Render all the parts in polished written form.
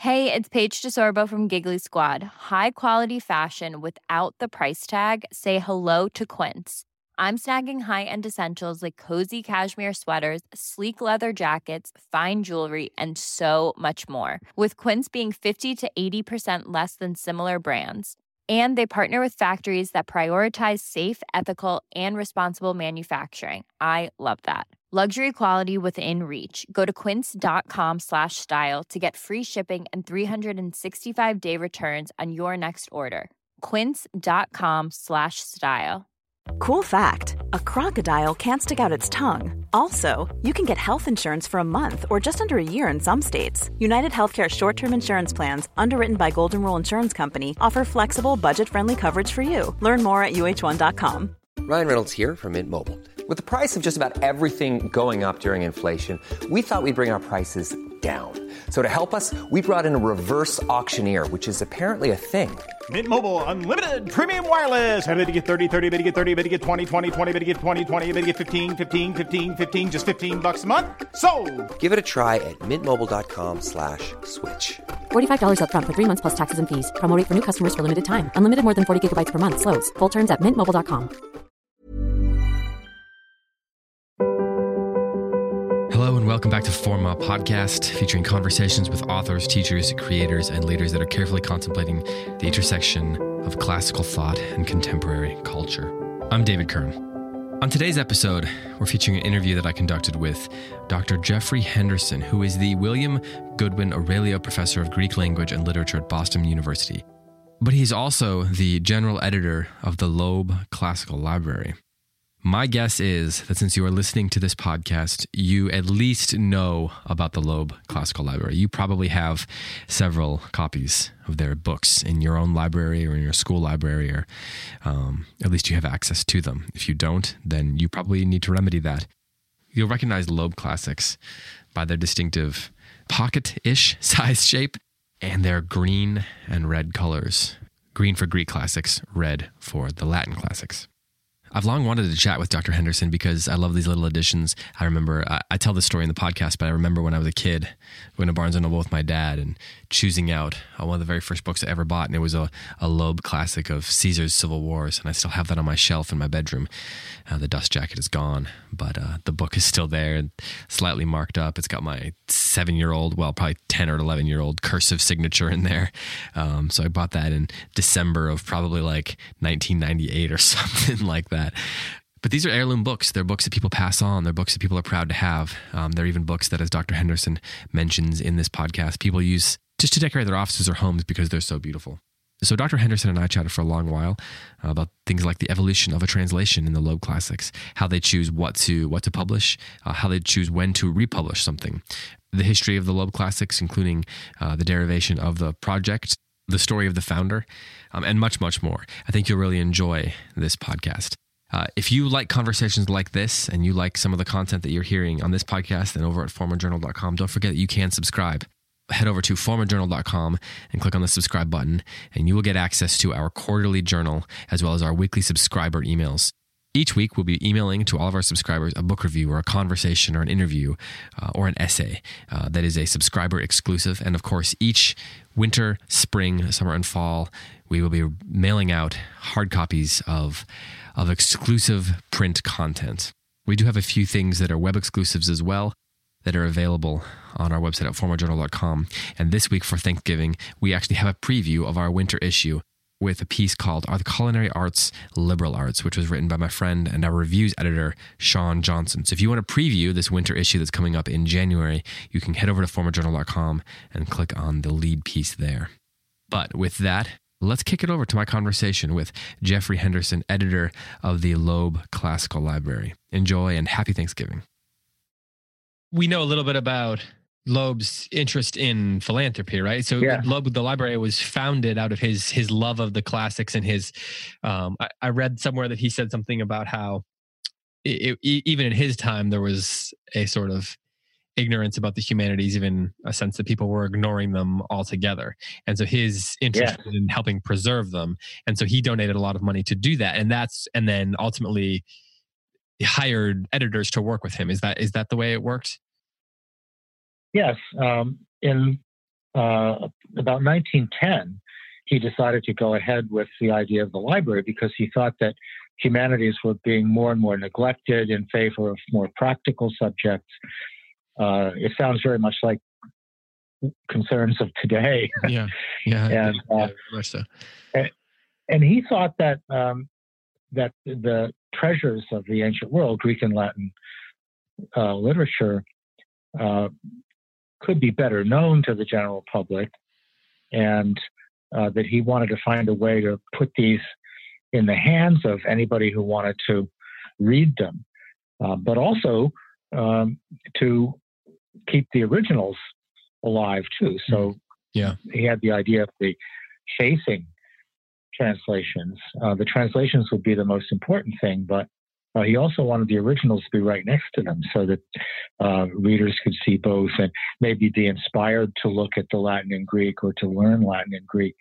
Hey, it's Paige DeSorbo from Giggly Squad. High quality fashion without the price tag. Say hello to Quince. I'm snagging high-end essentials like cozy cashmere sweaters, sleek leather jackets, fine jewelry, and so much more. With Quince being 50 to 80% less than similar brands. And they partner with factories that prioritize safe, ethical, and responsible manufacturing. I love that. Luxury quality within reach. Go to quince.com/style to get free shipping and 365-day returns on your next order. Quince.com/style. Cool fact, a crocodile can't stick out its tongue. Also, you can get health insurance for a month or just under a year in some states. United Healthcare short-term insurance plans, underwritten by Golden Rule Insurance Company, offer flexible, budget-friendly coverage for you. Learn more at uh1.com. Ryan Reynolds here from Mint Mobile. With the price of just about everything going up during inflation, we thought we'd bring our prices down. So to help us, we brought in a reverse auctioneer, which is apparently a thing. Mint Mobile Unlimited Premium Wireless. How to get 30, 30, bit to get 30, bit to get 20, 20, 20, bit to get 20, 20, bit to get 15, 15, 15, 15, just $15 a month? Sold! Give it a try at mintmobile.com/switch. $45 up front for 3 months plus taxes and fees. Promo rate for new customers for limited time. Unlimited more than 40 gigabytes per month. Slows full terms at mintmobile.com. Hello and welcome back to Forma Podcast, featuring conversations with authors, teachers, creators, and leaders that are carefully contemplating the intersection of classical thought and contemporary culture. I'm David Kern. On today's episode, we're featuring an interview that I conducted with Dr. Jeffrey Henderson, who is the William Goodwin Aurelio Professor of Greek Language and Literature at Boston University. But he's also the general editor of the Loeb Classical Library. My guess is that since you are listening to this podcast, you at least know about the Loeb Classical Library. You probably have several copies of their books in your own library or in your school library, or at least you have access to them. If you don't, then you probably need to remedy that. You'll recognize Loeb Classics by their distinctive pocket-ish size shape and their green and red colors. Green for Greek classics, red for the Latin classics. I've long wanted to chat with Dr. Henderson because I love these little editions. I remember, I tell this story in the podcast, but I remember when I was a kid going to Barnes & Noble with my dad and choosing out one of the very first books I ever bought, and it was a Loeb classic of Caesar's Civil Wars, and I still have that on my shelf in my bedroom. The dust jacket is gone, but the book is still there and slightly marked up. It's got my 7-year-old, well, probably 10 or 11-year-old cursive signature in there. So I bought that in December of probably like 1998 or something like that. But these are heirloom books. They're books that people pass on. They're books that people are proud to have. They're even books that, as Dr. Henderson mentions in this podcast, people use just to decorate their offices or homes because they're so beautiful. So Dr. Henderson and I chatted for a long while about things like the evolution of a translation in the Loeb Classics, how they choose what to publish, how they choose when to republish something, the history of the Loeb Classics, including the derivation of the project, the story of the founder, and much, much more. I think you'll really enjoy this podcast. If you like conversations like this and you like some of the content that you're hearing on this podcast and over at formajournal.com, don't forget that you can subscribe. Head over to formajournal.com and click on the subscribe button, and you will get access to our quarterly journal as well as our weekly subscriber emails. Each week, we'll be emailing to all of our subscribers a book review or a conversation or an interview or an essay that is a subscriber exclusive. And of course, each winter, spring, summer, and fall, we will be mailing out hard copies of exclusive print content. We do have a few things that are web exclusives as well that are available on our website at formajournal.com. And this week for Thanksgiving, we actually have a preview of our winter issue with a piece called Are the Culinary Arts Liberal Arts, which was written by my friend and our reviews editor, Sean Johnson. So if you want to preview this winter issue that's coming up in January, you can head over to formajournal.com and click on the lead piece there. But with that, let's kick it over to my conversation with Jeffrey Henderson, editor of the Loeb Classical Library. Enjoy and happy Thanksgiving. We know a little bit about Loeb's interest in philanthropy, right? So yeah. Loeb, the library was founded out of his love of the classics and his, I read somewhere that he said something about how even in his time, there was a sort of ignorance about the humanities, even a sense that people were ignoring them altogether. And so his interest was in helping preserve them. And so he donated a lot of money to do that. And then ultimately hired editors to work with him. Is that the way it worked? Yes. In about 1910, he decided to go ahead with the idea of the library because he thought that humanities were being more and more neglected in favor of more practical subjects. It sounds very much like concerns of today. Yeah, and, very much so. And he thought that that the treasures of the ancient world, Greek and Latin literature, could be better known to the general public, and that he wanted to find a way to put these in the hands of anybody who wanted to read them, but also to keep the originals alive too. So he had the idea of the facing translations. The translations would be the most important thing, but he also wanted the originals to be right next to them so that readers could see both and maybe be inspired to look at the Latin and Greek or to learn Latin and Greek.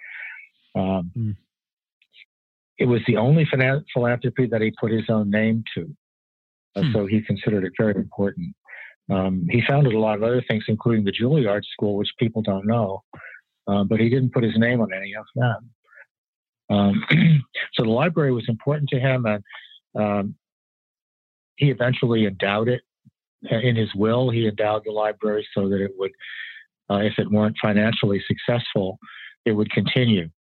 It was the only philanthropy that he put his own name to. So he considered it very important. He founded a lot of other things, including the Juilliard School, which people don't know, but he didn't put his name on any of them. So the library was important to him, and he eventually endowed it. In his will, he endowed the library so that it would, if it weren't financially successful, it would continue.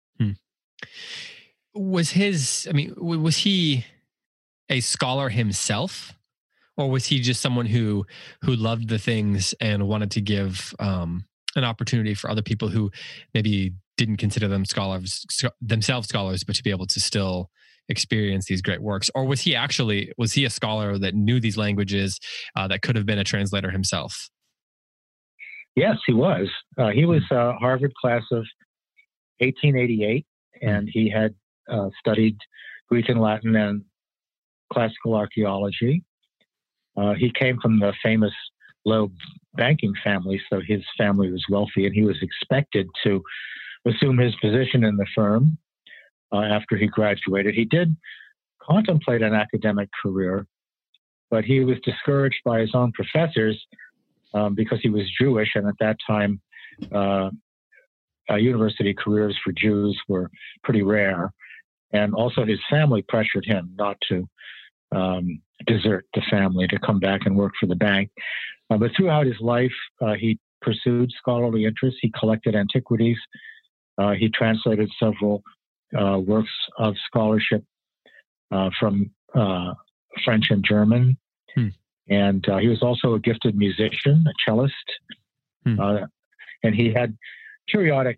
Was he a scholar himself, or was he just someone who loved the things and wanted to give an opportunity for other people who maybe didn't consider themselves scholars, but to be able to still experience these great works? Or was he a scholar that knew these languages, that could have been a translator himself? Yes, he was. He was a Harvard class of 1888, and he had studied Greek and Latin and classical archaeology. He came from the famous Loeb banking family, so his family was wealthy, and he was expected to assume his position in the firm after he graduated. He did contemplate an academic career, but he was discouraged by his own professors because he was Jewish, and at that time, university careers for Jews were pretty rare. And also his family pressured him not to desert the family, to come back and work for the bank. But throughout his life, he pursued scholarly interests. He collected antiquities. He translated several works of scholarship from French and German. And he was also a gifted musician, a cellist. And he had periodic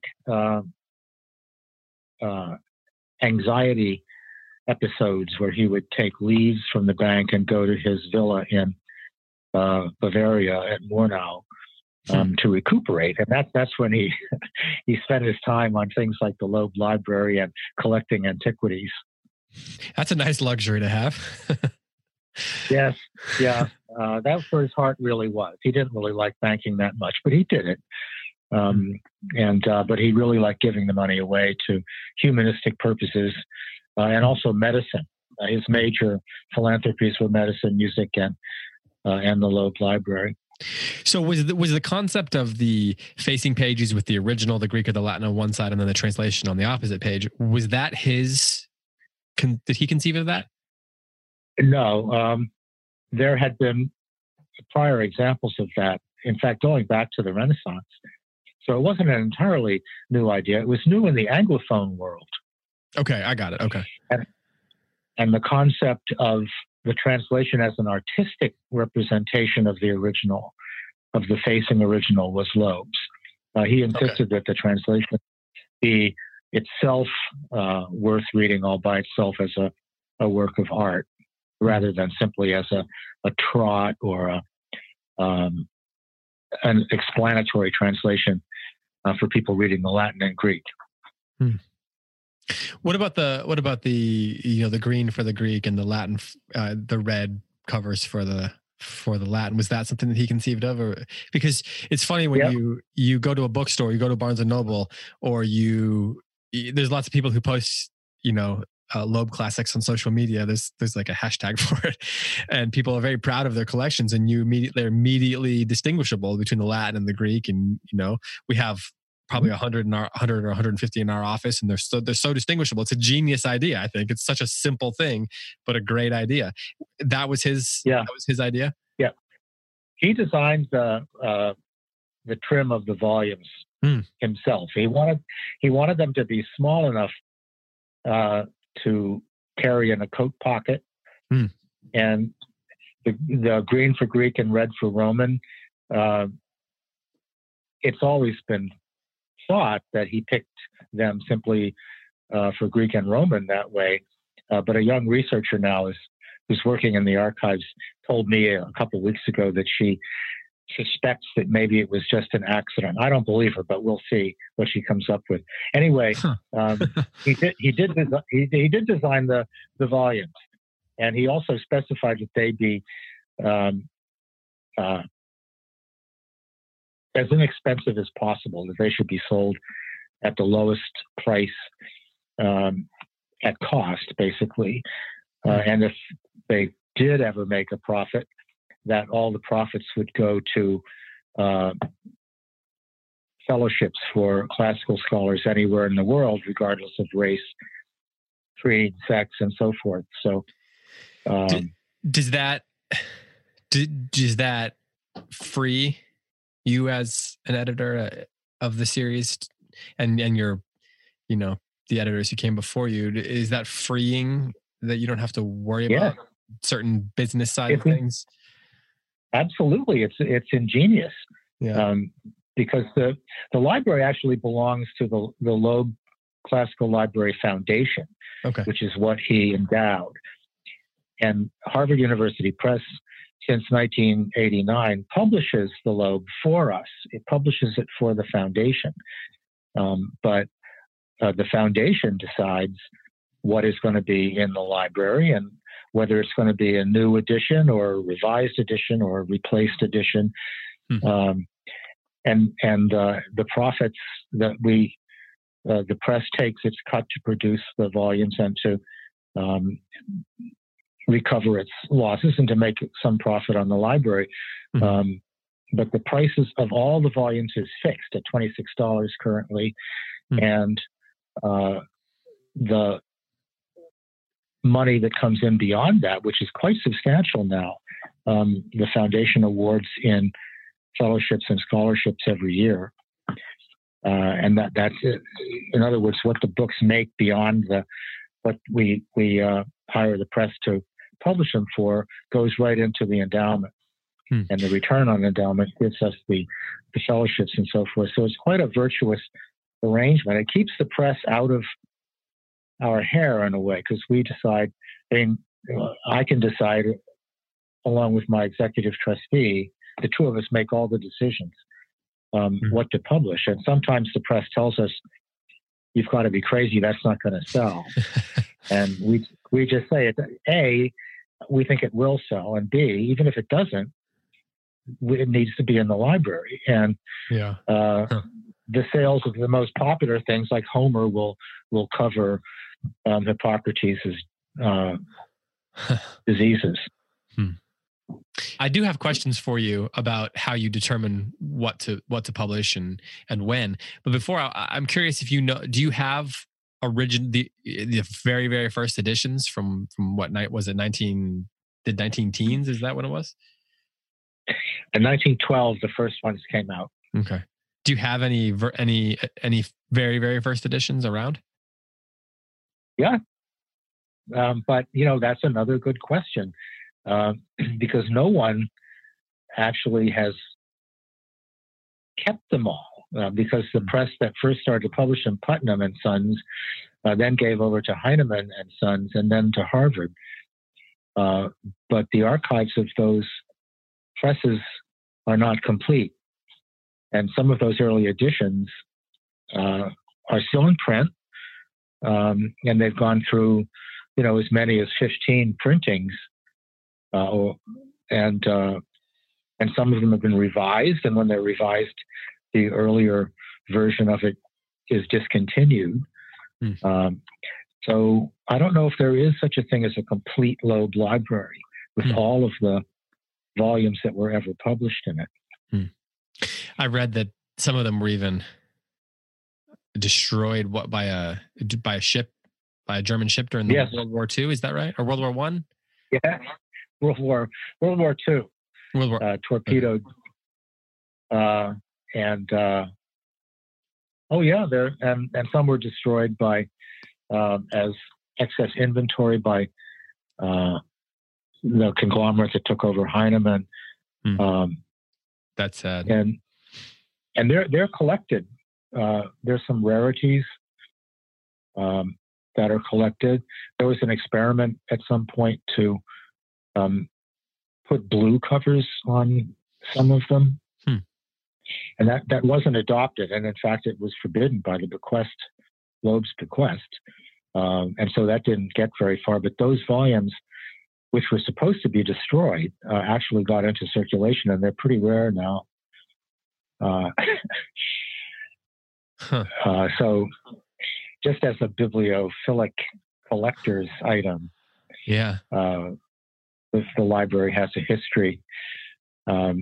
anxiety episodes where he would take leaves from the bank and go to his villa in Bavaria at Murnau to recuperate. And that's when he spent his time on things like the Loeb Library and collecting antiquities. That's a nice luxury to have. Yes, yeah. That's where his heart really was. He didn't really like banking that much, but he did it. But he really liked giving the money away to humanistic purposes and also medicine. His major philanthropies were medicine, music, and the Loeb Library. So was the concept of the facing pages with the original, the Greek or the Latin on one side, and then the translation on the opposite page, was that his? Did he conceive of that? No, there had been prior examples of that. In fact, going back to the Renaissance. So it wasn't an entirely new idea. It was new in the Anglophone world. Okay, I got it. Okay. And the concept of the translation as an artistic representation of the original, of the facing original, was Loeb's. He insisted that the translation be itself worth reading all by itself as a work of art, rather than simply as a trot or an explanatory translation for people reading the Latin and Greek. What about the the green for the Greek and the Latin, the red covers for the Latin? Was that something that he conceived of? Or because it's funny when you go to a bookstore, you go to Barnes and Noble, or there's lots of people who post Loeb classics on social media. There's like a hashtag for it, and people are very proud of their collections. And they're immediately distinguishable between the Latin and the Greek. And we have probably 100 or 150 in our office, and they're so distinguishable. It's a genius idea. I think it's such a simple thing, but a great idea. That was his. Yeah. That was his idea. Yeah, he designed the trim of the volumes himself. He wanted them to be small enough to carry in a coat pocket, and the green for Greek and red for Roman. It's always been thought that he picked them simply for Greek and Roman that way, but a young researcher now who's working in the archives told me a couple of weeks ago that she suspects that maybe it was just an accident. I don't believe her, but we'll see what she comes up with. Anyway, he did design the volumes, and he also specified that they be as inexpensive as possible, that they should be sold at the lowest price at cost, basically. And if they did ever make a profit, that all the profits would go to fellowships for classical scholars anywhere in the world, regardless of race, creed, sex, and so forth. So, does that free you as an editor of the series, and your, the editors who came before you? Is that freeing, that you don't have to worry about certain business side of things? Absolutely. It's ingenious. Yeah. Because the library actually belongs to the Loeb Classical Library Foundation, which is what he endowed. And Harvard University Press, since 1989, publishes the Loeb for us. It publishes it for the foundation. But the foundation decides what is going to be in the library, and whether it's going to be a new edition or a revised edition or a replaced edition. And the profits that the press takes its cut to produce the volumes and to recover its losses and to make some profit on the library. But the prices of all the volumes is fixed at $26 currently. And the money that comes in beyond that, which is quite substantial now, the foundation awards in fellowships and scholarships every year. And that's it. In other words, what the books make beyond what we hire the press to publish them for goes right into the endowment. And the return on endowment gives us the fellowships and so forth. So it's quite a virtuous arrangement. It keeps the press out of our hair in a way, because we decide, I can decide along with my executive trustee, the two of us make all the decisions what to publish. And sometimes the press tells us, you've got to be crazy, that's not going to sell. And we just say, A, we think it will sell, and B, even if it doesn't, it needs to be in the library. And the sales of the most popular things, like Homer, will cover Hippocrates' diseases. I do have questions for you about how you determine what to publish and when. But before, I'm curious if do you have the very, very first editions from what night was it? 19 teens? Is that when it was? In 1912, the first ones came out. Okay. Do you have any very, very first editions around? Yeah. But, that's another good question, because no one actually has kept them all, because the press that first started to publish them, Putnam and Sons, then gave over to Heinemann and Sons, and then to Harvard. But the archives of those presses are not complete. And some of those early editions are still in print, and they've gone through, as many as 15 printings, and some of them have been revised. And when they're revised, the earlier version of it is discontinued. So I don't know if there is such a thing as a complete Loeb library with all of the volumes that were ever published in it. I read that some of them were even destroyed by a German ship during the World War II. Is that right? Or World War One? Yeah, World War II. Torpedoed, and some were destroyed by as excess inventory by the conglomerate that took over Heinemann. That's sad. And they're collected. There's some rarities that are collected. There was an experiment at some point to put blue covers on some of them, and that wasn't adopted. And in fact, it was forbidden by the Loeb's bequest, and so that didn't get very far. But those volumes, which were supposed to be destroyed, actually got into circulation, and they're pretty rare now. So just as a bibliophilic collector's item, the library has a history, and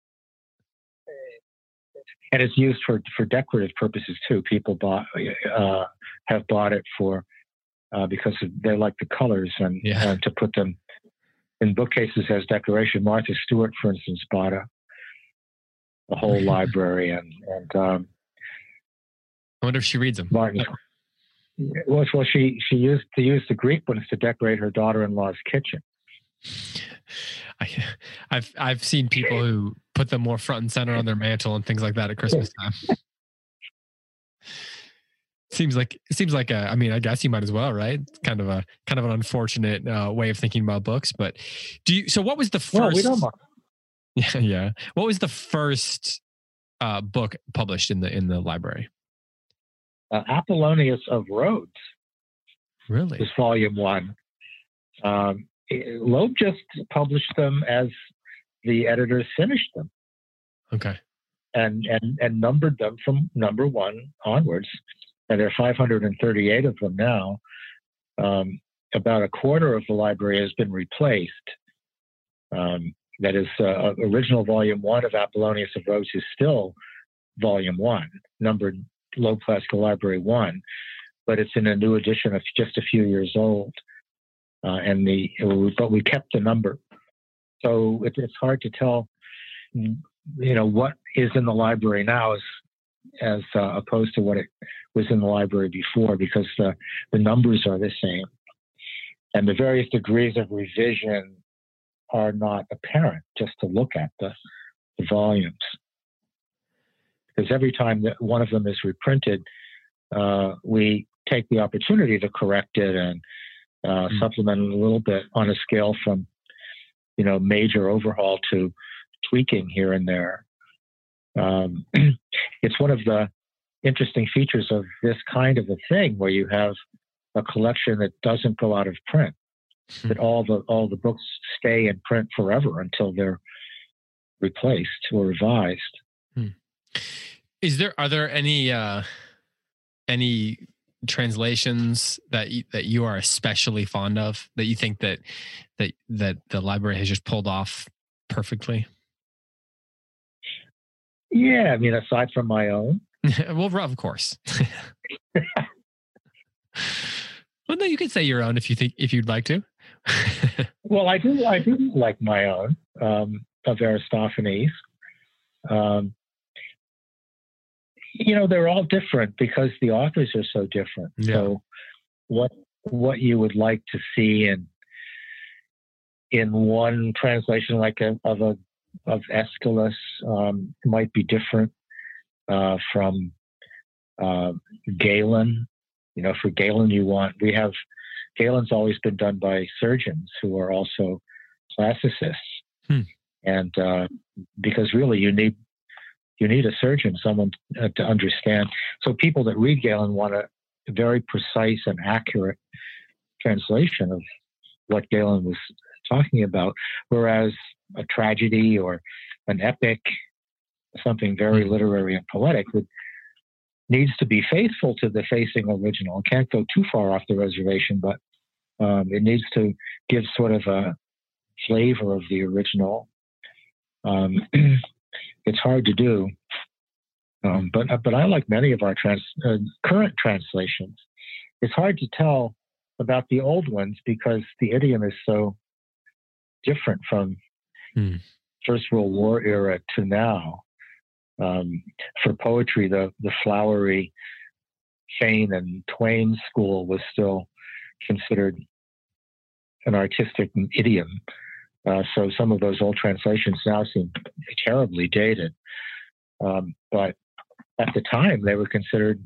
it's used for decorative purposes too. People have bought it for because they like the colors and to put them in bookcases as decoration. Martha Stewart, for instance, bought a whole library, and I wonder if she reads them. Martin. Well, she used the Greek ones to decorate her daughter-in-law's kitchen. I've seen people who put them more front and center on their mantle and things like that at Christmas time. Seems like I mean, I guess you might as well, right? It's kind of an unfortunate way of thinking about books. But so what was the first? Well, we don't mind. Yeah. What was the first book published in the library? Apollonius of Rhodes. Really? Is volume 1. Loeb just published them as the editors finished them. Okay. And numbered them from number 1 onwards. And there are 538 of them now. About a quarter of the library has been replaced. That is, original volume 1 of Apollonius of Rhodes is still volume 1, numbered Loeb Classical Library 1, but it's in a new edition of just a few years old. But we kept the number. So it's hard to tell, what is in the library now as opposed to what it was in the library before, because the numbers are the same. And the various degrees of revision are not apparent just to look at the volumes. Because every time that one of them is reprinted, we take the opportunity to correct it and supplement it a little bit on a scale from, major overhaul to tweaking here and there. It's one of the interesting features of this kind of a thing where you have a collection that doesn't go out of print, that all the books stay in print forever until they're replaced or revised. Are there any translations that you are especially fond of, that you think that the library has just pulled off perfectly? Yeah, I mean, aside from my own. Well, of course. Well, no, you could say your own if you'd like to. Well, I do like my own of Aristophanes. They're all different because the authors are so different. Yeah. So what you would like to see in one translation, like of Aeschylus, might be different from Galen. For Galen, Galen's always been done by surgeons who are also classicists. And because really you need a surgeon, someone to understand. So people that read Galen want a very precise and accurate translation of what Galen was talking about, whereas a tragedy or an epic, something very literary and poetic, needs to be faithful to the facing original. It can't go too far off the reservation, but it needs to give sort of a flavor of the original. It's hard to do, but I like many of our current translations. It's hard to tell about the old ones because the idiom is so different from First World War era to now. For poetry, the flowery Fane and Twain school was still considered an artistic idiom. So some of those old translations now seem terribly dated. But at the time, they were considered,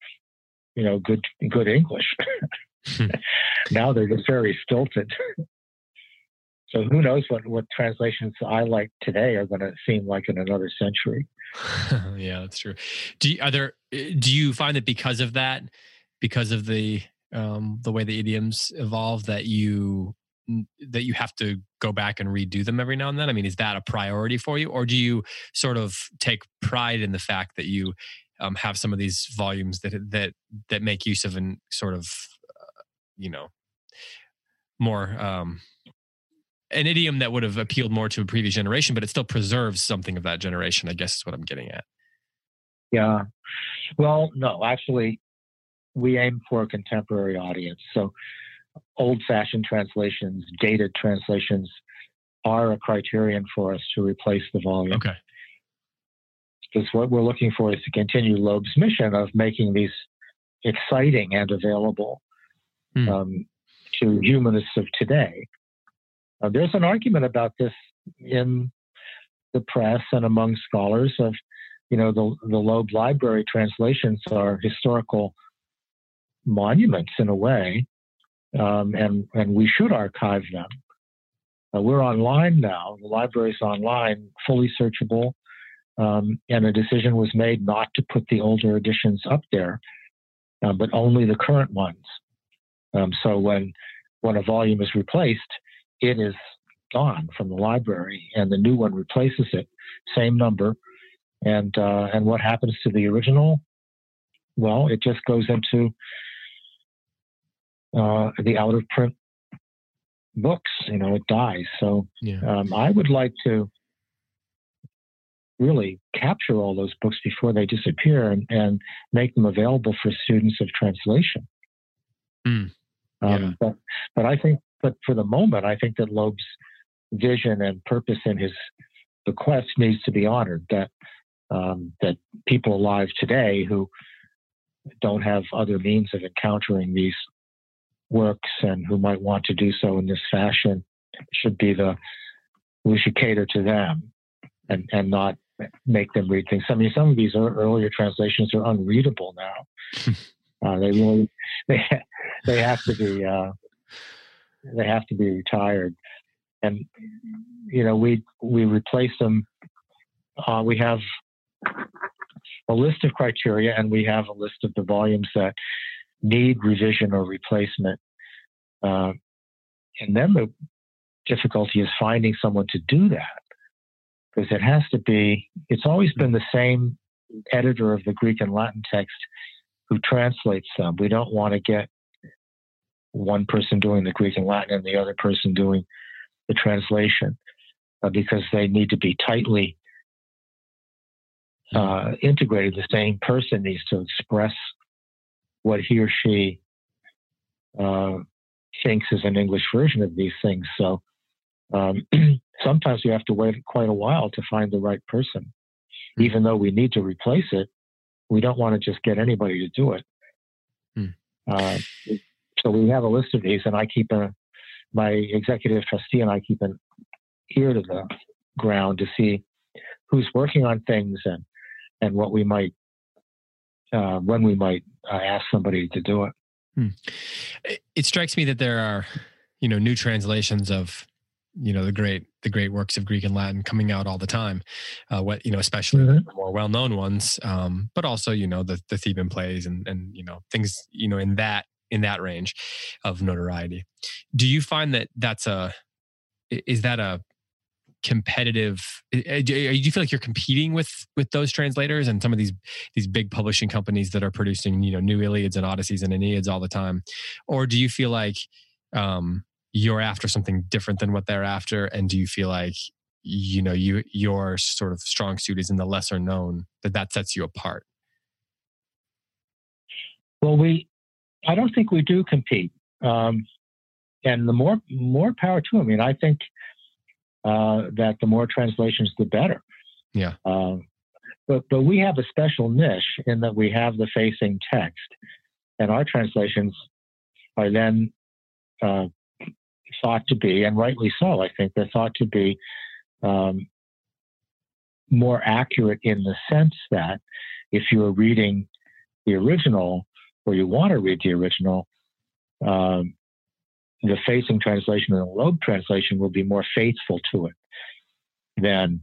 good English. Now they're just very stilted. So who knows what translations I like today are going to seem like in another century. Yeah, that's true. Do you find that because of that, because of the way the idioms evolve, that you have to go back and redo them every now and then? I mean, is that a priority for you, or do you sort of take pride in the fact that you have some of these volumes that make use of an sort of more an idiom that would have appealed more to a previous generation, but it still preserves something of that generation, I guess is what I'm getting at. Yeah. Well, no, actually, we aim for a contemporary audience. So old-fashioned translations, dated translations are a criterion for us to replace the volume. Okay. Because what we're looking for is to continue Loeb's mission of making these exciting and available to humanists of today. There's an argument about this in the press and among scholars of, the Loeb Library translations are historical monuments in a way, and we should archive them. We're online now. The library's online, fully searchable, and a decision was made not to put the older editions up there, but only the current ones. So when a volume is replaced, it is gone from the library, and the new one replaces it, same number. And what happens to the original? Well, it just goes into the out of print books. It dies. So I would like to really capture all those books before they disappear and make them available for students of translation. But I think. But for the moment, I think that Loeb's vision and purpose in his bequest needs to be honored, that people alive today who don't have other means of encountering these works and who might want to do so in this fashion we should cater to them and not make them read things. I mean, some of these earlier translations are unreadable now. They have to be... They have to be retired, and we replace them. We have a list of criteria, and we have a list of the volumes that need revision or replacement. And then the difficulty is finding someone to do that, because it has to be. It's always been the same editor of the Greek and Latin text who translates them. We don't want to get one person doing the Greek and Latin and the other person doing the translation, because they need to be tightly integrated. The same person needs to express what he or she thinks is an English version of these things. So sometimes you have to wait quite a while to find the right person. Even though we need to replace it, we don't want to just get anybody to do it. So we have a list of these, and I keep my executive trustee and I keep an ear to the ground to see who's working on things and what we might, when we might ask somebody to do it. It strikes me that there are, new translations of, the great works of Greek and Latin coming out all the time. Especially the more well-known ones, but also, the Theban plays and things, in that range of notoriety. Do you find that is that a competitive? Do you feel like you're competing with those translators and some of these big publishing companies that are producing, new Iliads and Odysseys and Aeneads all the time? Or do you feel like you're after something different than what they're after? And do you feel like, your sort of strong suit is in the lesser known, that sets you apart? Well, I don't think we do compete. And the more power to them. I mean, I think that the more translations, the better. Yeah. But we have a special niche in that we have the facing text, and our translations are then thought to be, and rightly so, I think they're thought to be more accurate in the sense that if you're reading the original or you want to read the original, the facing translation and the Loeb translation will be more faithful to it than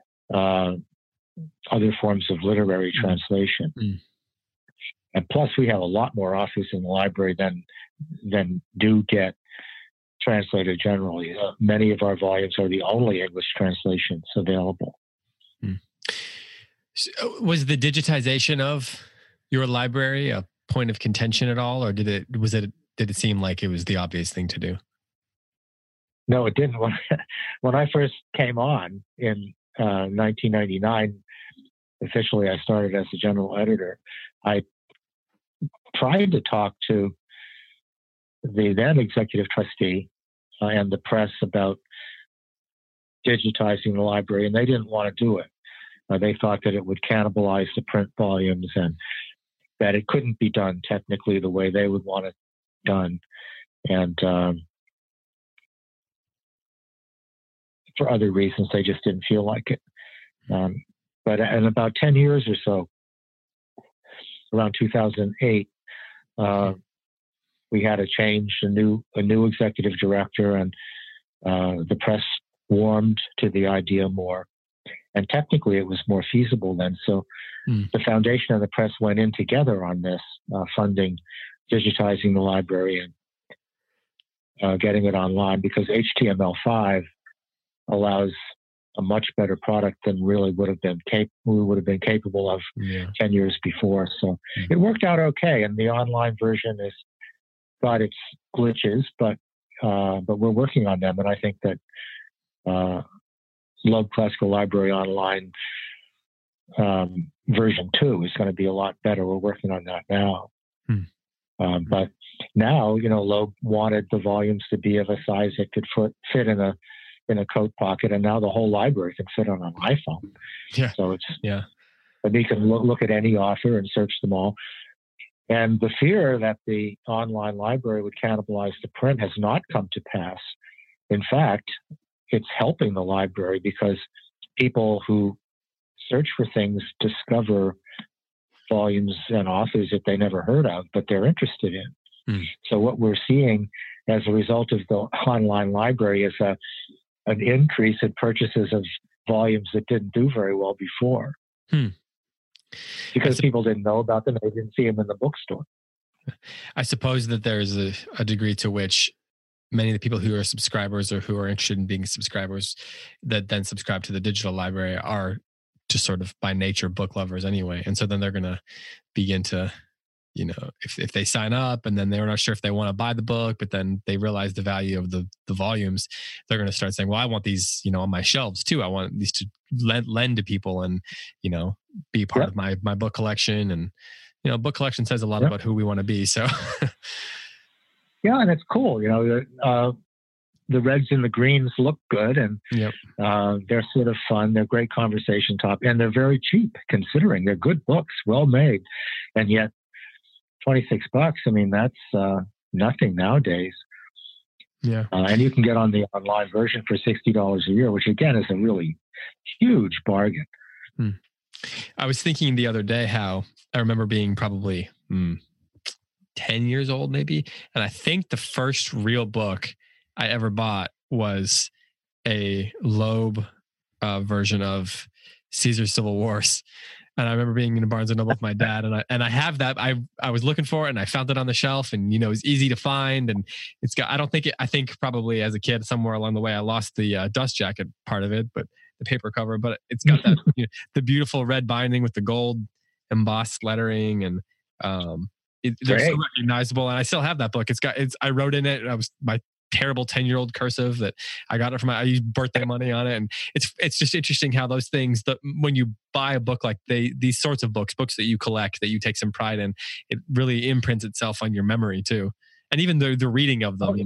other forms of literary translation. Mm. And plus, we have a lot more authors in the library than do get translated generally. Many of our volumes are the only English translations available. Mm. So was the digitization of your library a point of contention at all, or did it seem like it was the obvious thing to do? No, it didn't. When I first came on in 1999, officially I started as a general editor. I tried to talk to the then executive trustee and the press about digitizing the library, and they didn't want to do it. They thought that it would cannibalize the print volumes and that it couldn't be done technically the way they would want it done. And for other reasons, they just didn't feel like it. But in about 10 years or so, around 2008, we had a change, a new executive director, and the press warmed to the idea more. And technically, it was more feasible then. So the foundation and the press went in together on this, funding, digitizing the library, and getting it online, because HTML5 allows a much better product than really we would have been capable of 10 years before. So it worked out okay, and the online version has got its glitches, but we're working on them, and I think that Loeb Classical Library Online version 2 is going to be a lot better. We're working on that now. But now, Loeb wanted the volumes to be of a size that could fit in a coat pocket, and now the whole library can fit on an iPhone. Yeah. So and you can look at any author and search them all. And the fear that the online library would cannibalize the print has not come to pass. In fact, it's helping the library because people who search for things discover volumes and authors that they never heard of, but they're interested in. So what we're seeing as a result of the online library is an increase in purchases of volumes that didn't do very well before. Because people didn't know about them, they didn't see them in the bookstore. I suppose that there's a degree to which many of the people who are subscribers or who are interested in being subscribers that then subscribe to the digital library are just sort of by nature book lovers anyway. And so then they're going to begin to, if they sign up and then they're not sure if they want to buy the book, but then they realize the value of the volumes, they're going to start saying, well, I want these, on my shelves too. I want these to lend to people and, be part of my book collection. And, book collection says a lot about who we want to be. So yeah, and it's cool. The reds and the greens look good, and they're sort of fun. They're great conversation topic, and they're very cheap considering they're good books, well made, and yet $26. I mean, that's nothing nowadays. Yeah, and you can get on the online version for $60 a year, which again is a really huge bargain. I was thinking the other day how I remember being probably 10 years old maybe. And I think the first real book I ever bought was a Loeb version of Caesar's Civil Wars. And I remember being in Barnes and Noble with my dad, and I have that. I was looking for it, and I found it on the shelf, and it was easy to find, and it's got. I think probably as a kid somewhere along the way I lost the dust jacket part of it, but the paper cover. But it's got that the beautiful red binding with the gold embossed lettering, and they're so recognizable. And I still have that book. I wrote in it. I was my terrible 10-year-old cursive that I got it from. I used birthday money on it, and it's just interesting how those things that when you buy a book like these sorts of books that you collect, that you take some pride in, it really imprints itself on your memory too, and even the reading of them.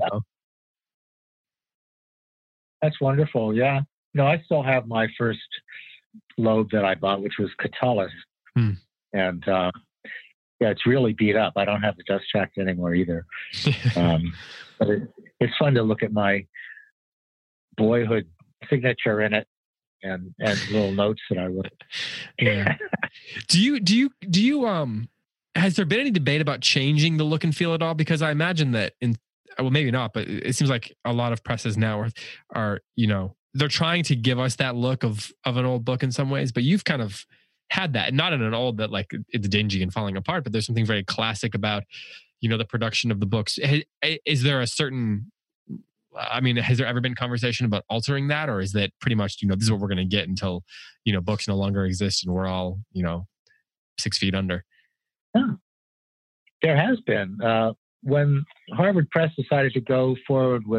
That's wonderful. Yeah, I still have my first Loeb that I bought, which was Catullus, and it's really beat up. I don't have the dust jacket anymore either. But it's fun to look at my boyhood signature in it and little notes that I wrote. Yeah. Do you has there been any debate about changing the look and feel at all? Because I imagine that maybe not, but it seems like a lot of presses now are they're trying to give us that look of an old book in some ways, but you've kind of had that, not in an old that like it's dingy and falling apart, but there's something very classic about the production of the books. Is there a certain, has there ever been conversation about altering that, or is that pretty much, this is what we're going to get until, books no longer exist and we're all, 6 feet under? Yeah. There has been. When Harvard Press decided to go forward with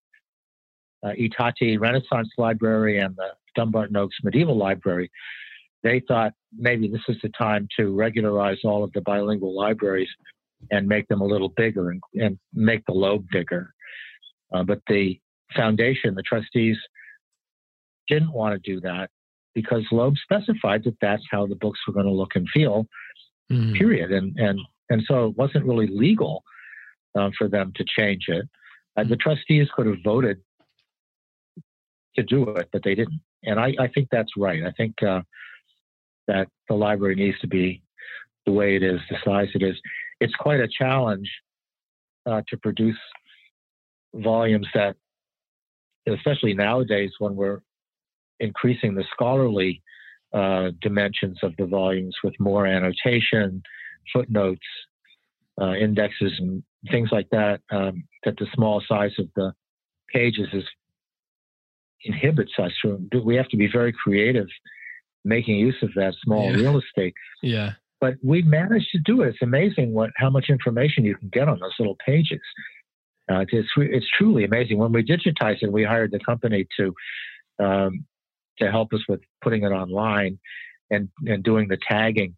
Itati Renaissance Library and the Dumbarton Oaks Medieval Library, they thought maybe this is the time to regularize all of the bilingual libraries and make them a little bigger and make the Loeb bigger. But the foundation, the trustees, didn't want to do that because Loeb specified that that's how the books were going to look and feel, period. And so it wasn't really legal for them to change it. The trustees could have voted to do it, but they didn't. And I think that's right. I think that the library needs to be the way it is, the size it is. It's quite a challenge to produce volumes that, especially nowadays when we're increasing the scholarly dimensions of the volumes with more annotation, footnotes, indexes, and things like that, that the small size of the pages inhibits us. We have to be very creative making use of that small real estate. Yeah. But we managed to do it. It's amazing how much information you can get on those little pages. It's truly amazing. When we digitized it, we hired the company to help us with putting it online and doing the tagging.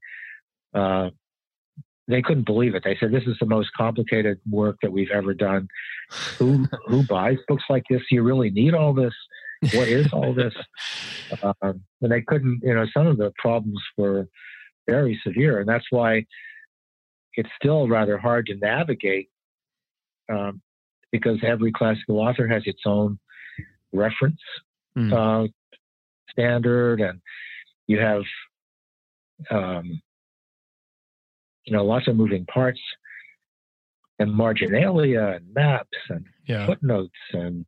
They couldn't believe it. They said, "This is the most complicated work that we've ever done. Who buys books like this? You really need all this? What is all this?" And they couldn't. Some of the problems were very severe, and that's why it's still rather hard to navigate because every classical author has its own reference standard, and you have lots of moving parts and marginalia and maps and footnotes and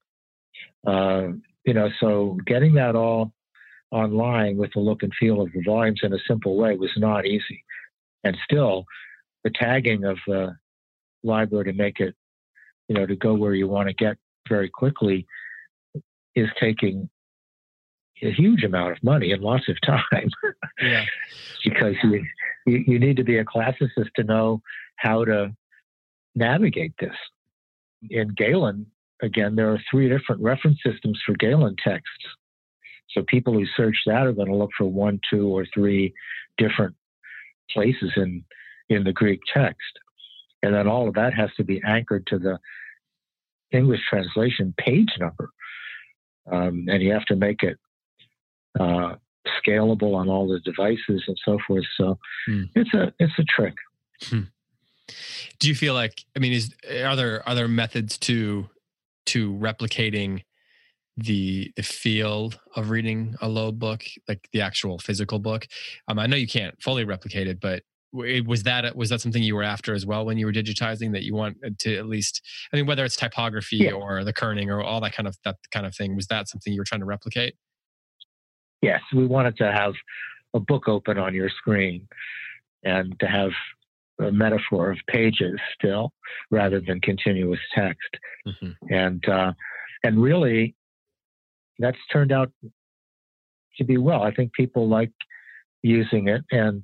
so getting that all online with the look and feel of the volumes in a simple way was not easy. And still, the tagging of the library to make it, to go where you want to get very quickly is taking a huge amount of money and lots of time. Because you need to be a classicist to know how to navigate this. In Galen, again, there are 3 different reference systems for Galen texts. So people who search that are going to look for 1, 2, or 3 different places in the Greek text. And then all of that has to be anchored to the English translation page number. And you have to make it scalable on all the devices and so forth. So it's a trick. Do you feel like, are there methods to replicating the feel of reading a Loeb book, like the actual physical book? I know you can't fully replicate it, but was that something you were after as well when you were digitizing, that you wanted to at least, whether it's typography or the kerning or all that kind of thing, was that something you were trying to replicate? Yes, we wanted to have a book open on your screen and to have a metaphor of pages still rather than continuous text. And really that's turned out to be well. I think people like using it. And,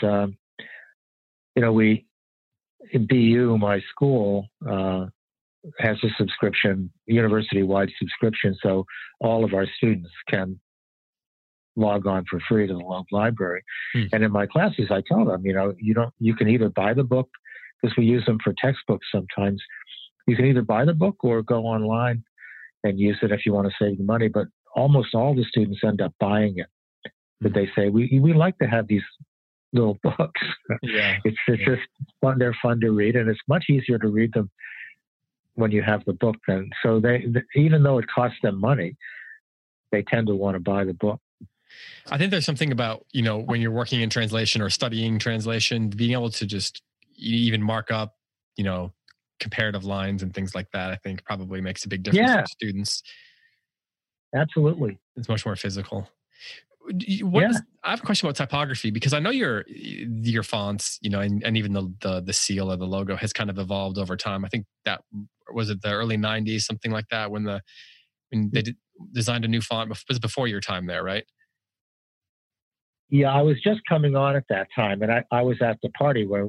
we, in BU, my school, has a subscription, university-wide subscription, so all of our students can log on for free to the Loeb Library. And in my classes, I tell them, you can either buy the book, because we use them for textbooks sometimes. You can either buy the book or go online and use it if you want to save money. But almost all the students end up buying it. But they say, we like to have these little books. It's just fun. They're fun to read, and it's much easier to read them when you have the book. Then, so they even though it costs them money, they tend to want to buy the book. I think there's something about, when you're working in translation or studying translation, being able to just even mark up, comparative lines and things like that, I think probably makes a big difference for students. Absolutely. It's much more physical. I have a question about typography, because I know your fonts, and even the seal or the logo has kind of evolved over time. I think that was it the early 90s, something like that, when they designed a new font. It was before your time there, right? Yeah, I was just coming on at that time, and I was at the party where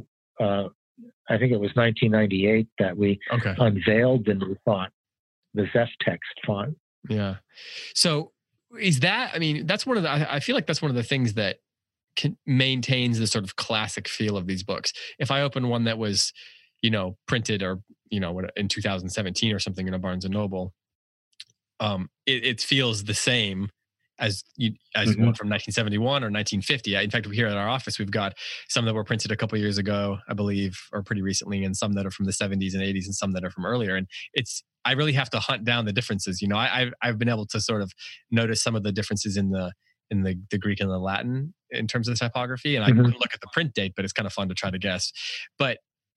I think it was 1998 that we unveiled the new font, the ZefText font. Yeah. So is that, that's one of I feel like that's one of the things that maintains the sort of classic feel of these books. If I open one that was, printed or, in 2017 or something in a Barnes & Noble, it feels the same as one from 1971 or 1950. In fact, here at our office, we've got some that were printed a couple of years ago, I believe, or pretty recently, and some that are from the 70s and 80s, and some that are from earlier. And I really have to hunt down the differences. I've been able to sort of notice some of the differences in the Greek and the Latin in terms of the typography, and I couldn't look at the print date, but it's kind of fun to try to guess. But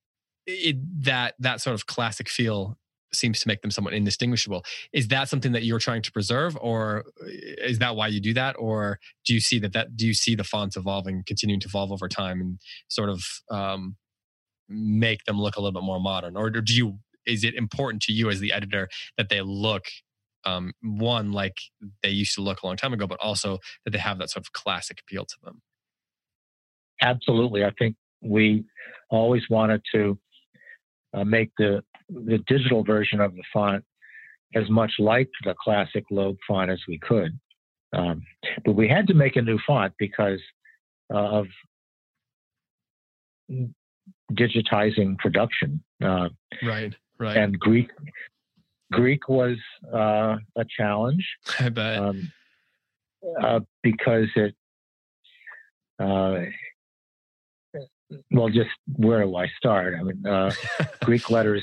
that sort of classic feel seems to make them somewhat indistinguishable. Is that something that you're trying to preserve, or is that why you do that? Or do you see do you see the fonts continuing to evolve over time and sort of make them look a little bit more modern? Or is it important to you as the editor that they look one like they used to look a long time ago, but also that they have that sort of classic appeal to them? Absolutely. I think we always wanted to make the digital version of the font as much like the classic Loeb font as we could. But we had to make a new font because of digitizing production. Right. And Greek was a challenge. I bet. Because it, just where do I start? Greek letters,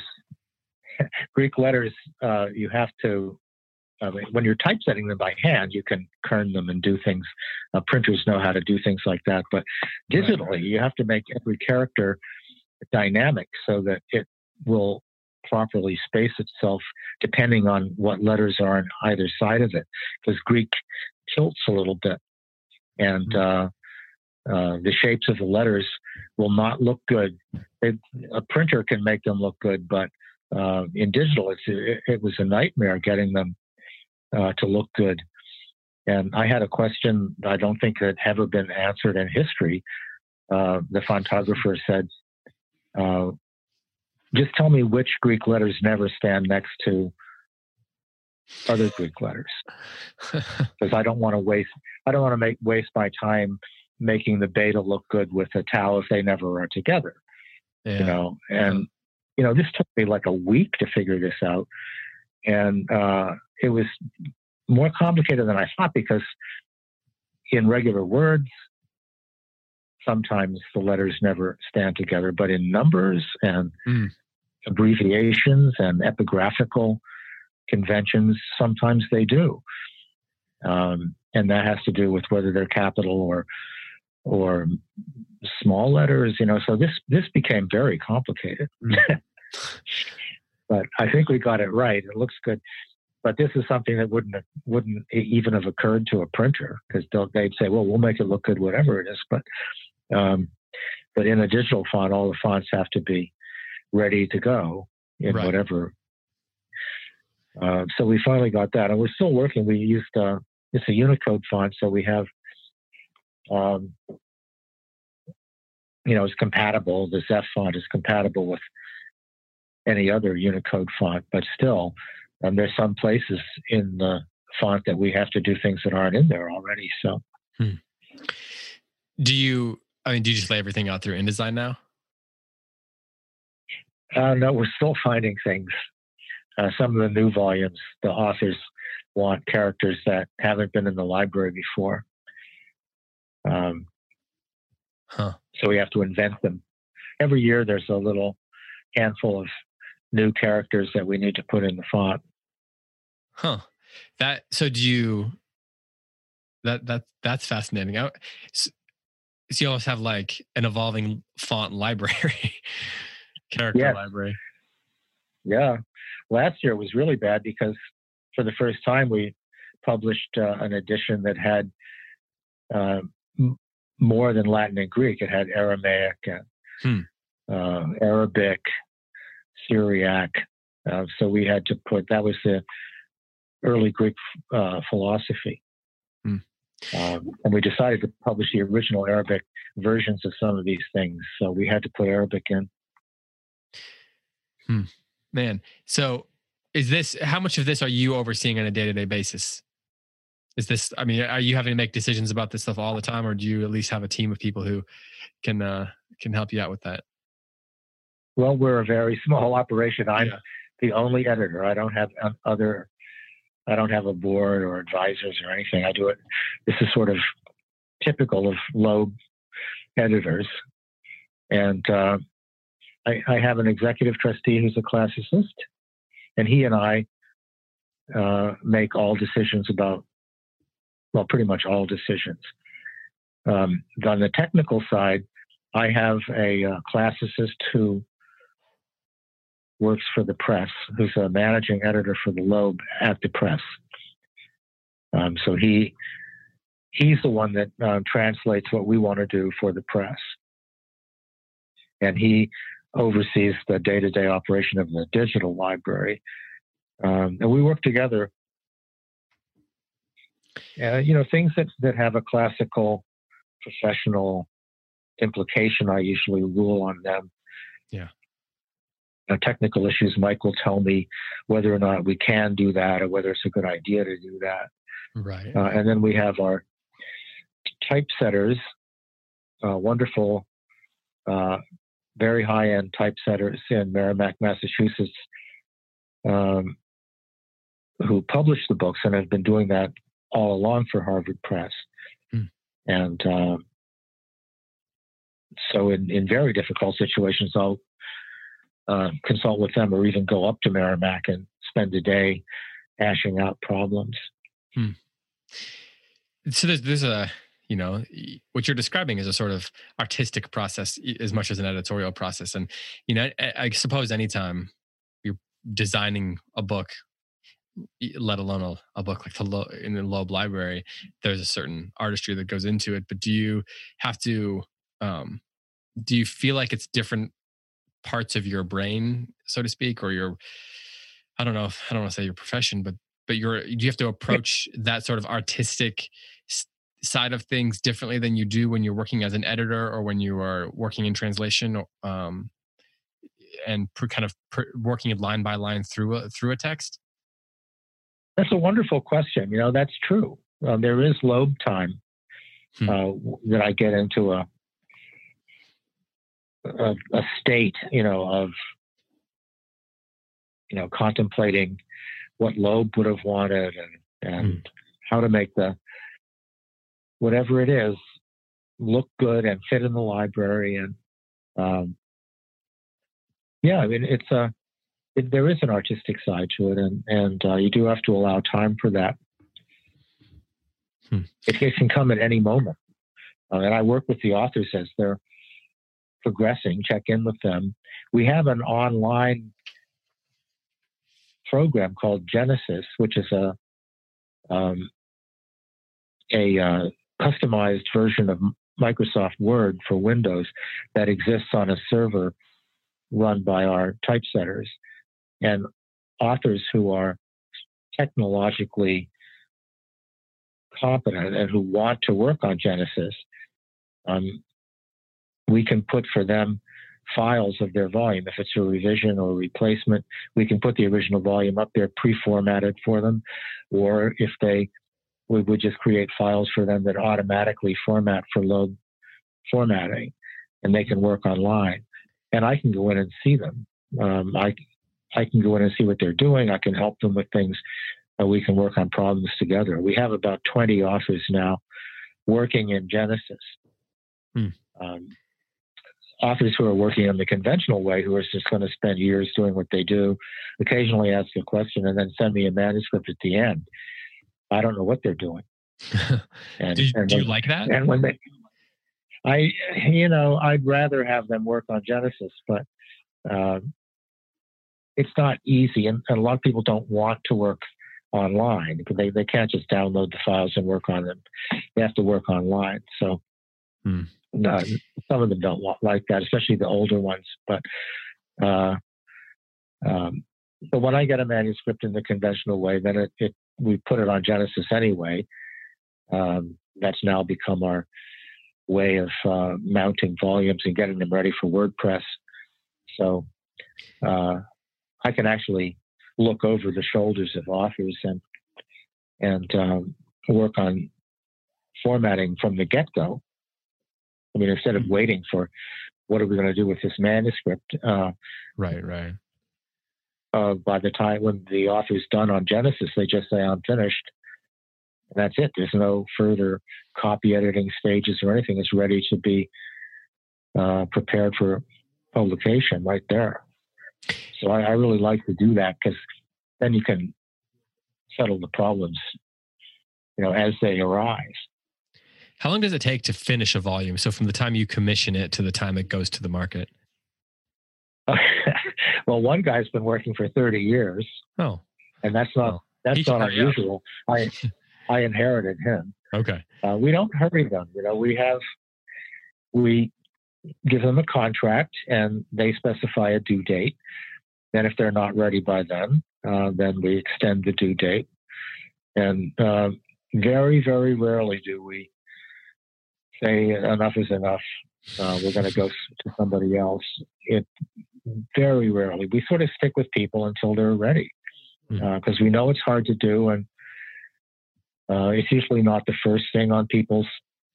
you have to, when you're typesetting them by hand, you can kern them and do things. Printers know how to do things like that. But digitally, you have to make every character dynamic so that it will properly space itself depending on what letters are on either side of it. Because Greek tilts a little bit. And the shapes of the letters will not look good. A printer can make them look good, but in digital, it was a nightmare getting them to look good. And I had a question I don't think had ever been answered in history. The fontographer said, just tell me which Greek letters never stand next to other Greek letters. Because I don't want to waste my time making the beta look good with a tau if they never are together. Yeah. And this took me like a week to figure this out. And it was more complicated than I thought, because in regular words, sometimes the letters never stand together, but in numbers and abbreviations and epigraphical conventions, sometimes they do. And that has to do with whether they're capital or small letters, so this became very complicated. But I think we got it right. It looks good. But this is something that wouldn't even have occurred to a printer, because they'd say, well, we'll make it look good, whatever it is. But in a digital font, all the fonts have to be ready to go in whatever. So we finally got that, and we're still working. We used it's a Unicode font, so we have, it's compatible. This F font is compatible with any other Unicode font, but still, there's some places in the font that we have to do things that aren't in there already. So, do you just lay everything out through InDesign now? No, we're still finding things. Some of the new volumes, the authors want characters that haven't been in the library before. So we have to invent them. Every year there's a little handful of new characters that we need to put in the font. That's fascinating. So you almost have like an evolving font library, character library. Yeah. Last year was really bad because for the first time we published an edition that had more than Latin and Greek. It had Aramaic and Arabic, Syriac. So we had to that was the early Greek philosophy. And we decided to publish the original Arabic versions of some of these things. So we had to put Arabic in. Man. So how much of this are you overseeing on a day-to-day basis? Are you having to make decisions about this stuff all the time, or do you at least have a team of people who can help you out with that? Well, we're a very small operation. I'm the only editor. I don't have a board or advisors or anything. I do it. This is sort of typical of Loeb editors. And I have an executive trustee who's a classicist, and he and I make all decisions about, well, pretty much all decisions. On the technical side, I have a classicist who works for the press, who's a managing editor for the Loeb at the press. So he's the one that translates what we want to do for the press. And he oversees the day-to-day operation of the digital library. And we work together. Things that have a classical professional implication, I usually rule on them. Yeah. Technical issues, Mike will tell me whether or not we can do that or whether it's a good idea to do that. Right. And then we have our typesetters, wonderful, very high-end typesetters in Merrimack, Massachusetts, who publish the books and have been doing that all along for Harvard Press. And so in very difficult situations, I'll consult with them or even go up to Merrimack and spend a day hashing out problems. So there's what you're describing is a sort of artistic process as much as an editorial process. And, I suppose anytime you're designing a book, let alone a book like in the Loeb Library, there's a certain artistry that goes into it. But do you have to, do you feel like it's different parts of your brain, so to speak, or I don't want to say your profession, but do you have to approach that sort of artistic side of things differently than you do when you're working as an editor or when you are working in translation, and working line by line through a text? That's a wonderful question. That's true. There is Loeb time that I get into a state, of contemplating what Loeb would have wanted and how to make whatever it is look good and fit in the library. And there is an artistic side to it, and you do have to allow time for that. It can come at any moment. And I work with the authors as they're progressing, check in with them. We have an online program called Genesis, which is a customized version of Microsoft Word for Windows that exists on a server run by our typesetters. And authors who are technologically competent and who want to work on Genesis, we can put for them files of their volume. If it's a revision or a replacement, we can put the original volume up there pre-formatted for them. Or if we would just create files for them that automatically format for load formatting, and they can work online. And I can go in and see them. I can go in and see what they're doing. I can help them with things. We can work on problems together. We have about 20 authors now working in Genesis. Authors who are working in the conventional way, who are just going to spend years doing what they do, occasionally ask a question and then send me a manuscript at the end. I don't know what they're doing. Do you like that? And when I'd rather have them work on Genesis, but it's not easy, and a lot of people don't want to work online because they can't just download the files and work on them. They have to work online. So some of them don't like that, especially the older ones. But when I get a manuscript in the conventional way, then we put it on Genesis anyway. That's now become our way of mounting volumes and getting them ready for WordPress. So I can actually look over the shoulders of authors and work on formatting from the get-go. I mean, instead of waiting for what are we going to do with this manuscript? Right. By the time when the author's done on Genesis, they just say, I'm finished. And that's it. There's no further copy editing stages or anything. It's ready to be prepared for publication right there. So I really like to do that because then you can settle the problems, as they arise. How long does it take to finish a volume? So from the time you commission it to the time it goes to the market? Well, one guy's been working for 30 years. Oh, and that's not unusual. I inherited him. Okay. We don't hurry them. We give them a contract and they specify a due date. Then if they're not ready by then we extend the due date. And very, very rarely do we say enough is enough. We're going to go to somebody else. Very rarely. We sort of stick with people until they're ready because we know it's hard to do, and it's usually not the first thing on people's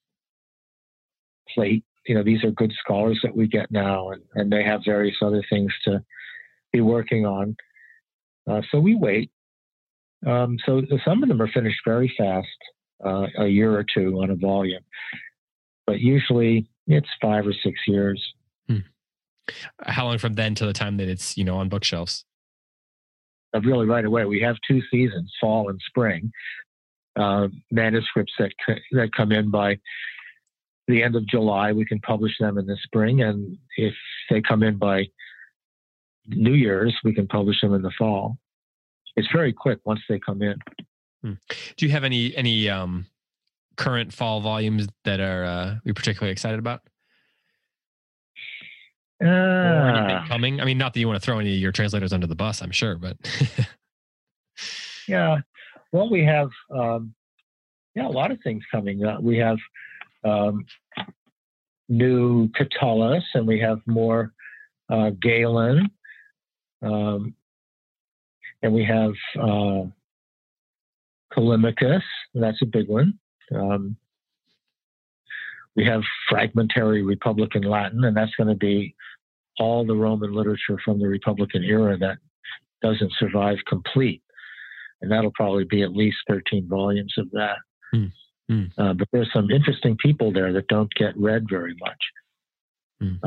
plate. These are good scholars that we get now, and they have various other things to be working on. So we wait. So some of them are finished very fast, a year or two on a volume, but usually it's 5 or 6 years. How long from then to the time that it's, on bookshelves? Really right away. We have 2 seasons, fall and spring. Manuscripts that come in by the end of July, we can publish them in the spring. And if they come in by New Year's, we can publish them in the fall. It's very quick once they come in. Do you have any current fall volumes that are you're particularly excited about? Or anything coming? I mean, not that you want to throw any of your translators under the bus, I'm sure, but yeah. Well, we have a lot of things coming up. We have new Catullus, and we have more Galen, and we have Callimachus. That's a big one. We have fragmentary Republican Latin, and that's going to be all the Roman literature from the Republican era that doesn't survive complete. And that'll probably be at least 13 volumes of that. But there's some interesting people there that don't get read very much.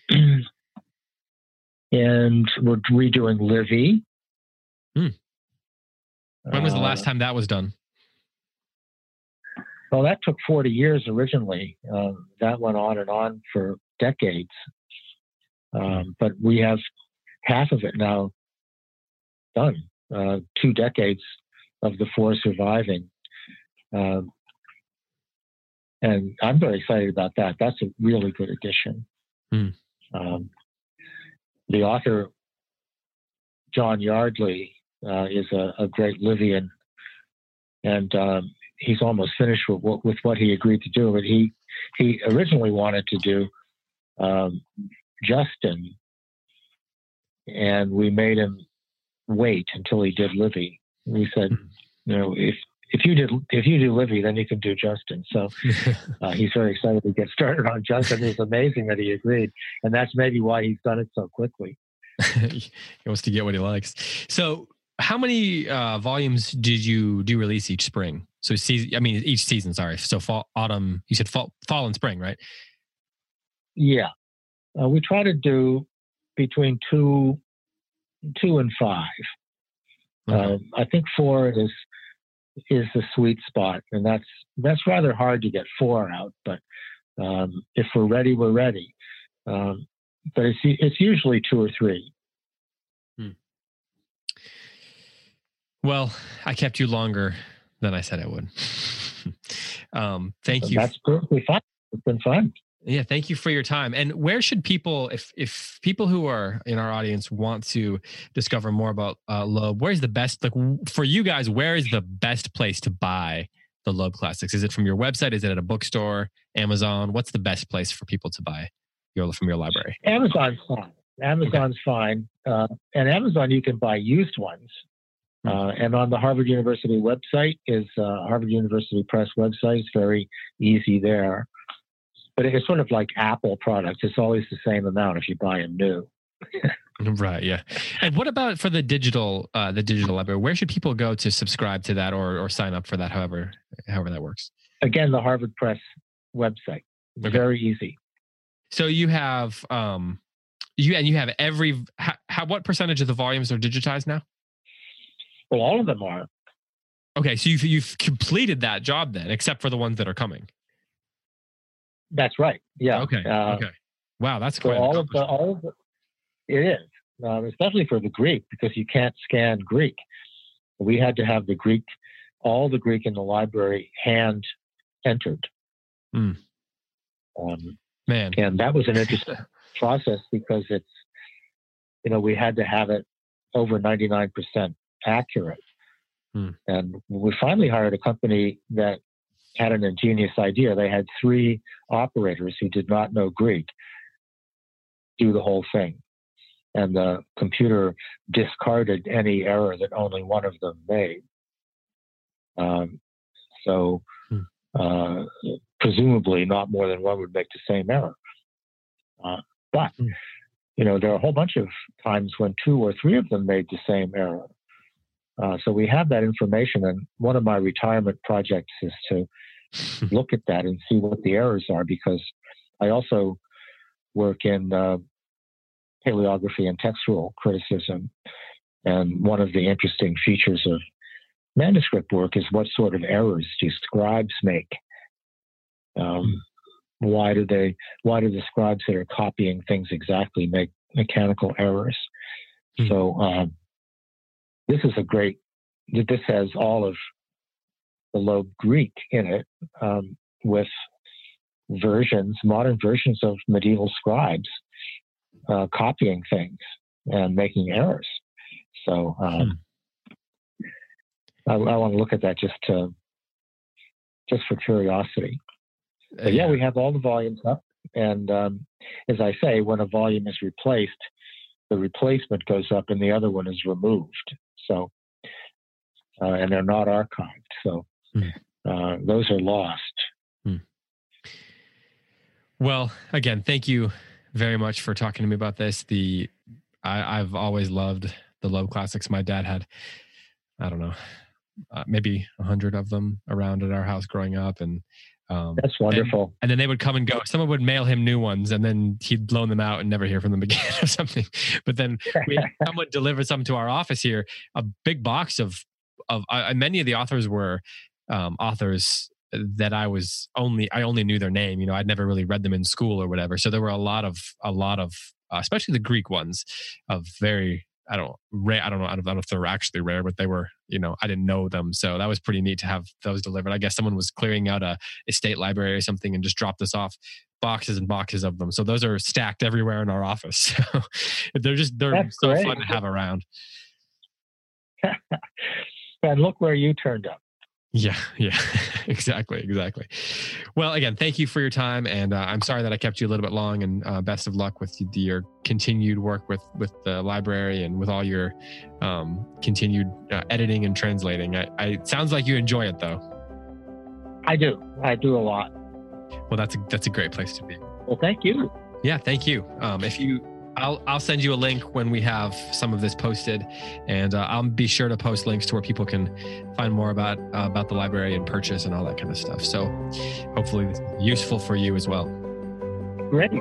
And we're redoing Livy. When was the last time that was done? Well, that took 40 years originally. That went on and on for decades. But we have half of it now done. 2 decades of the 4 surviving. And I'm very excited about that. That's a really good addition. The author, John Yardley, is a great Livian, and he's almost finished with what he agreed to do. But he originally wanted to do Justin, and we made him wait until he did Livy. We said, if you do Livy, then you can do Justin. So he's very excited to get started on Justin. It's amazing that he agreed, and that's maybe why he's done it so quickly. He wants to get what he likes. So, how many volumes did you do release each spring? So, each season. Sorry. So, fall, autumn. You said fall and spring, right? Yeah, we try to do between 2 and 5. Okay. I think 4 is the sweet spot, and that's rather hard to get 4 out. But if we're ready, we're ready. But it's usually 2 or 3. Well, I kept you longer than I said I would. Thank you. That's perfectly fine. It's been fun. Yeah, thank you for your time. And where should people, if people who are in our audience want to discover more about Loeb, where's the best, like for you guys, where is the best place to buy the Loeb Classics? Is it from your website? Is it at a bookstore, Amazon? What's the best place for people to buy from your library? Amazon's fine. Amazon's fine. And Amazon, you can buy used ones. And on the Harvard University website is Harvard University Press website. It's very easy there. But it's sort of like Apple products. It's always the same amount if you buy them new. Right. Yeah. And what about for the digital library? Where should people go to subscribe to that or sign up for that? However that works. Again, the Harvard Press website. Okay. Very easy. So you have you have every what percentage of the volumes are digitized now? Well, all of them are. Okay, so you've completed that job then, except for the ones that are coming. That's right. Yeah. Okay. Okay. Wow, that's quite. So all of the, it is, especially for the Greek, because you can't scan Greek. We had to have all the Greek in the library hand entered. Man, and that was an interesting process because it's, we had to have it over 99% accurate. And we finally hired a company that had an ingenious idea. They had 3 operators who did not know Greek do the whole thing. And the computer discarded any error that only one of them made. So presumably not more than one would make the same error. But, there are a whole bunch of times when 2 or 3 of them made the same error. So we have that information, and one of my retirement projects is to look at that and see what the errors are, because I also work in paleography and textual criticism, and one of the interesting features of manuscript work is what sort of errors do scribes make? Why do the scribes that are copying things exactly make mechanical errors? So this has all of the Loeb Greek in it, with modern versions of medieval scribes copying things and making errors. So I want to look at that just for curiosity. But yeah, we have all the volumes up, and as I say, when a volume is replaced, the replacement goes up and the other one is removed. So, and they're not archived. So those are lost. Well, again, thank you very much for talking to me about this. I've always loved the Loeb Classics. My dad had, I don't know, maybe 100 of them around at our house growing up. And that's wonderful. And then they would come and go. Someone would mail him new ones, and then he'd loan them out and never hear from them again or something. But then we had someone deliver some to our office here, a big box of many of the authors were authors that I only knew their name. I'd never really read them in school or whatever. So there were a lot of especially the Greek ones, of very I don't know if they're actually rare, but they were, I didn't know them. So that was pretty neat to have those delivered. I guess someone was clearing out a state library or something and just dropped us off boxes and boxes of them. So those are stacked everywhere in our office. So they're so fun to have around. And look where you turned up. Yeah, exactly. Well, again, thank you for your time, and I'm sorry that I kept you a little bit long. And best of luck with your continued work with the library and with all your continued editing and translating. It sounds like you enjoy it, though. I do a lot. Well, that's a great place to be. Well, thank you. Yeah, thank you. I'll send you a link when we have some of this posted, and I'll be sure to post links to where people can find more about the library and purchase and all that kind of stuff. So hopefully it's useful for you as well. Great.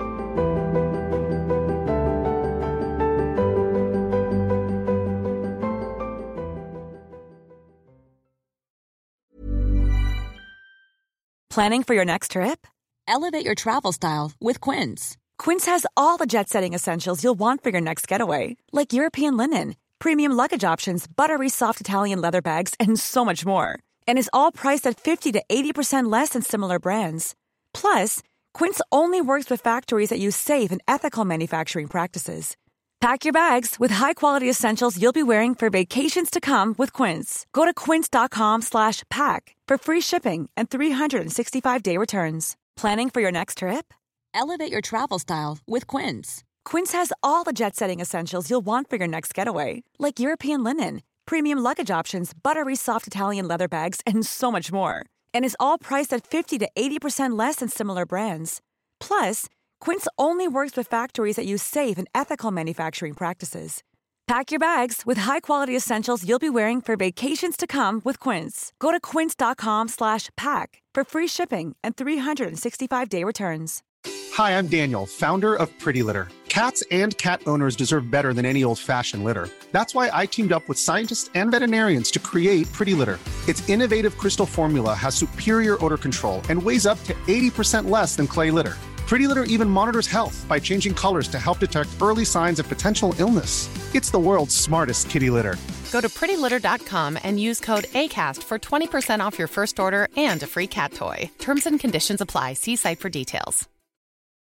Planning for your next trip? Elevate your travel style with Quince. Quince has all the jet-setting essentials you'll want for your next getaway, like European linen, premium luggage options, buttery soft Italian leather bags, and so much more. And is all priced at 50 to 80% less than similar brands. Plus, Quince only works with factories that use safe and ethical manufacturing practices. Pack your bags with high-quality essentials you'll be wearing for vacations to come with Quince. Go to quince.com/pack for free shipping and 365-day returns. Planning for your next trip? Elevate your travel style with Quince. Quince has all the jet-setting essentials you'll want for your next getaway, like European linen, premium luggage options, buttery soft Italian leather bags, and so much more. And is all priced at 50 to 80% less than similar brands. Plus, Quince only works with factories that use safe and ethical manufacturing practices. Pack your bags with high-quality essentials you'll be wearing for vacations to come with Quince. Go to quince.com/pack for free shipping and 365-day returns. Hi, I'm Daniel, founder of Pretty Litter. Cats and cat owners deserve better than any old-fashioned litter. That's why I teamed up with scientists and veterinarians to create Pretty Litter. Its innovative crystal formula has superior odor control and weighs up to 80% less than clay litter. Pretty Litter even monitors health by changing colors to help detect early signs of potential illness. It's the world's smartest kitty litter. Go to prettylitter.com and use code ACAST for 20% off your first order and a free cat toy. Terms and conditions apply. See site for details.